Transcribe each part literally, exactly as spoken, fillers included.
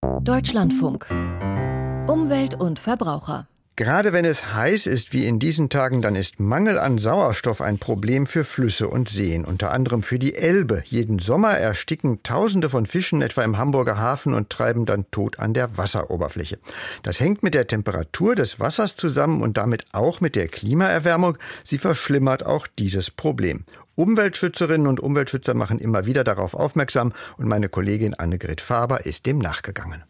Deutschlandfunk. Umwelt und Verbraucher. Gerade wenn es heiß ist wie in diesen Tagen, dann ist Mangel an Sauerstoff ein Problem für Flüsse und Seen, unter anderem für die Elbe. Jeden Sommer ersticken Tausende von Fischen etwa im Hamburger Hafen und treiben dann tot an der Wasseroberfläche. Das hängt mit der Temperatur des Wassers zusammen und damit auch mit der Klimaerwärmung. Sie verschlimmert auch dieses Problem. Umweltschützerinnen und Umweltschützer machen immer wieder darauf aufmerksam und meine Kollegin Annegret Faber ist dem nachgegangen.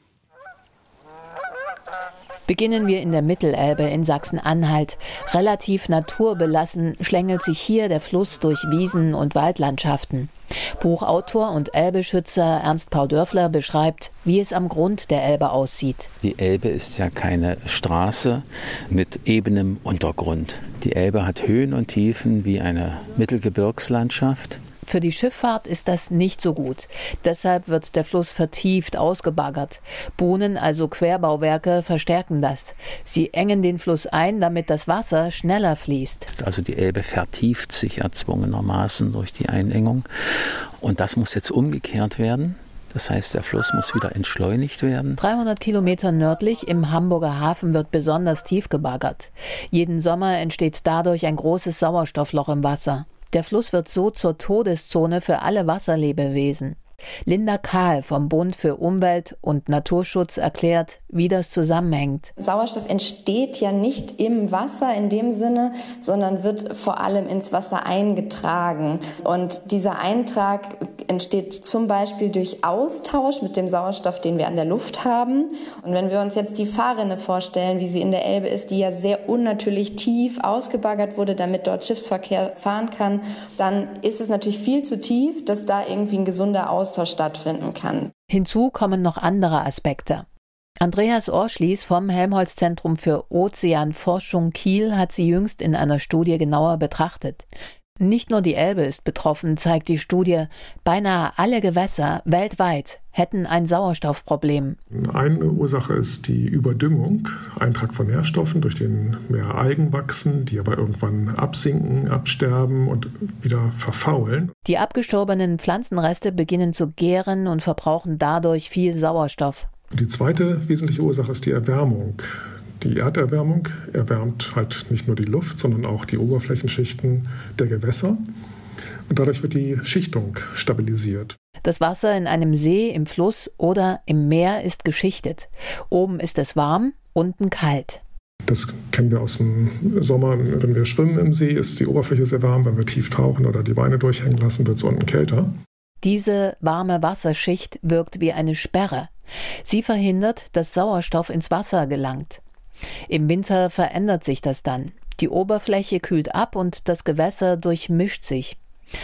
Beginnen wir in der Mittelelbe in Sachsen-Anhalt. Relativ naturbelassen schlängelt sich hier der Fluss durch Wiesen und Waldlandschaften. Buchautor und Elbeschützer Ernst Paul Dörfler beschreibt, wie es am Grund der Elbe aussieht. Die Elbe ist ja keine Straße mit ebenem Untergrund. Die Elbe hat Höhen und Tiefen wie eine Mittelgebirgslandschaft. Für die Schifffahrt ist das nicht so gut. Deshalb wird der Fluss vertieft ausgebaggert. Buhnen, also Querbauwerke, verstärken das. Sie engen den Fluss ein, damit das Wasser schneller fließt. Also die Elbe vertieft sich erzwungenermaßen durch die Einengung. Und das muss jetzt umgekehrt werden. Das heißt, der Fluss muss wieder entschleunigt werden. dreihundert Kilometer nördlich im Hamburger Hafen wird besonders tief gebaggert. Jeden Sommer entsteht dadurch ein großes Sauerstoffloch im Wasser. Der Fluss wird so zur Todeszone für alle Wasserlebewesen. Linda Kahl vom Bund für Umwelt und Naturschutz erklärt, wie das zusammenhängt. Sauerstoff entsteht ja nicht im Wasser in dem Sinne, sondern wird vor allem ins Wasser eingetragen. Und dieser Eintrag entsteht zum Beispiel durch Austausch mit dem Sauerstoff, den wir an der Luft haben. Und wenn wir uns jetzt die Fahrrinne vorstellen, wie sie in der Elbe ist, die ja sehr unnatürlich tief ausgebaggert wurde, damit dort Schiffsverkehr fahren kann, dann ist es natürlich viel zu tief, dass da irgendwie ein gesunder Austausch stattfinden kann. Hinzu kommen noch andere Aspekte. Andreas Orschlies vom Helmholtz-Zentrum für Ozeanforschung Kiel hat sie jüngst in einer Studie genauer betrachtet. Nicht nur die Elbe ist betroffen, zeigt die Studie. Beinahe alle Gewässer weltweit hätten ein Sauerstoffproblem. Eine Ursache ist die Überdüngung, Eintrag von Nährstoffen, durch den mehr Algen wachsen, die aber irgendwann absinken, absterben und wieder verfaulen. Die abgestorbenen Pflanzenreste beginnen zu gären und verbrauchen dadurch viel Sauerstoff. Die zweite wesentliche Ursache ist die Erwärmung. Die Erderwärmung erwärmt halt nicht nur die Luft, sondern auch die Oberflächenschichten der Gewässer. Und dadurch wird die Schichtung stabilisiert. Das Wasser in einem See, im Fluss oder im Meer ist geschichtet. Oben ist es warm, unten kalt. Das kennen wir aus dem Sommer. Wenn wir schwimmen im See, ist die Oberfläche sehr warm. Wenn wir tief tauchen oder die Beine durchhängen lassen, wird es unten kälter. Diese warme Wasserschicht wirkt wie eine Sperre. Sie verhindert, dass Sauerstoff ins Wasser gelangt. Im Winter verändert sich das dann. Die Oberfläche kühlt ab und das Gewässer durchmischt sich.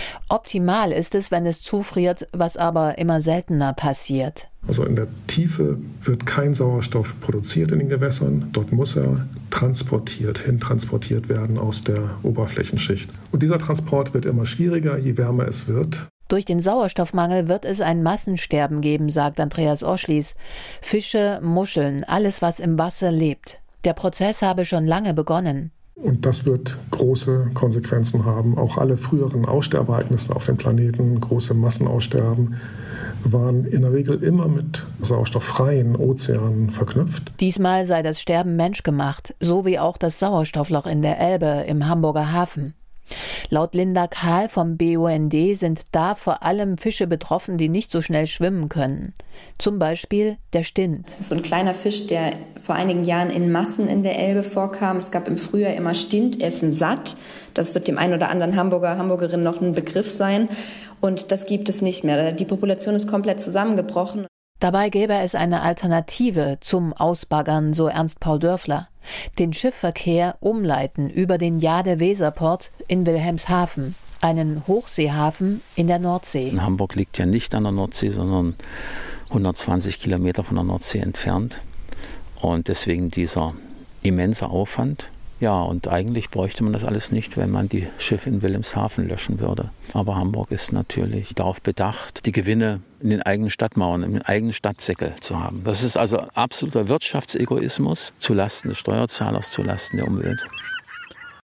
Optimal ist es, wenn es zufriert, was aber immer seltener passiert. Also in der Tiefe wird kein Sauerstoff produziert in den Gewässern. Dort muss er transportiert, hintransportiert werden aus der Oberflächenschicht. Und dieser Transport wird immer schwieriger, je wärmer es wird. Durch den Sauerstoffmangel wird es ein Massensterben geben, sagt Andreas Orschlies. Fische, Muscheln, alles, was im Wasser lebt. Der Prozess habe schon lange begonnen. Und das wird große Konsequenzen haben. Auch alle früheren Aussterbeereignisse auf dem Planeten, große Massenaussterben, waren in der Regel immer mit sauerstofffreien Ozeanen verknüpft. Diesmal sei das Sterben menschgemacht, so wie auch das Sauerstoffloch in der Elbe im Hamburger Hafen. Laut Linda Kahl vom B U N D sind da vor allem Fische betroffen, die nicht so schnell schwimmen können. Zum Beispiel der Stint. Das ist so ein kleiner Fisch, der vor einigen Jahren in Massen in der Elbe vorkam. Es gab im Frühjahr immer Stintessen satt. Das wird dem einen oder anderen Hamburger, Hamburgerin noch ein Begriff sein. Und das gibt es nicht mehr. Die Population ist komplett zusammengebrochen. Dabei gäbe es eine Alternative zum Ausbaggern, so Ernst Paul Dörfler. Den Schiffverkehr umleiten über den Jade-Weser-Port in Wilhelmshaven, einen Hochseehafen in der Nordsee. Hamburg liegt ja nicht an der Nordsee, sondern hundertzwanzig Kilometer von der Nordsee entfernt. Und deswegen dieser immense Aufwand. Ja, und eigentlich bräuchte man das alles nicht, wenn man die Schiffe in Wilhelmshaven löschen würde. Aber Hamburg ist natürlich darauf bedacht, die Gewinne in den eigenen Stadtmauern, im eigenen Stadtsäckel zu haben. Das ist also absoluter Wirtschaftsegoismus zulasten des Steuerzahlers, zulasten der Umwelt.